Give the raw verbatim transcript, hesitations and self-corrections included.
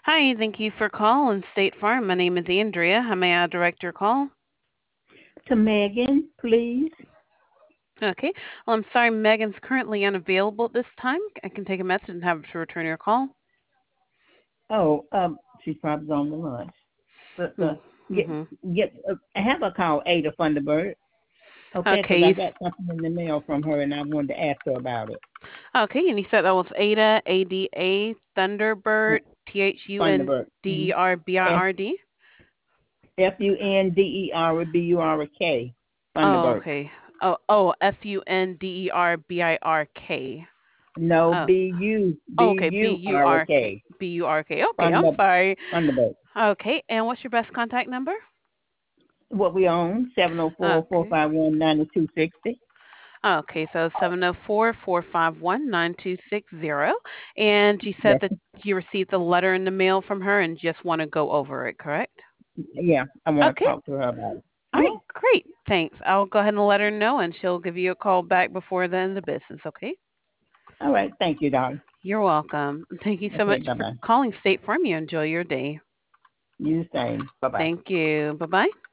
Hi, thank you for calling State Farm. My name is Andrea. How may I direct your call? To Megan, please. Okay. Well, I'm sorry, Megan's currently unavailable at this time. I can take a message and have her to return your call. Oh, um, she's probably on the lunch. But uh, get Mm-hmm. get uh, have her call Ada Thunderbird, okay? Because Okay. I You, got something in the mail from her, and I wanted to ask her about it. okay, and you said that was Ada, A D A, Thunderbird, T H U N Thunderbird. D Mm-hmm. E R B I F R D. F U N D E R B U R K. Oh, Thunderbird. okay. Oh, oh, F U N D E R B I R K. No, Oh, B U B oh, okay. B U U R R K. K. B U R K. Okay, I'm Thunder sorry. Thunderbird. Okay, and what's your best contact number? What we own? Seven zero four four Okay. five one ninety two sixty. Okay, so seven zero four, four five one, nine two six zero. And you said That's that you received a letter in the mail from her and just want to go over it, correct? yeah. I want to Okay. talk to her about it. All right, Oh, great. Thanks. I'll go ahead and let her know, and she'll give you a call back before the end of the business, okay? all right. Thank you, darling. You're welcome. Thank you so Okay. much Bye for bye. calling State Farm. You enjoy your day. You the same. Bye bye. Thank you. Bye bye.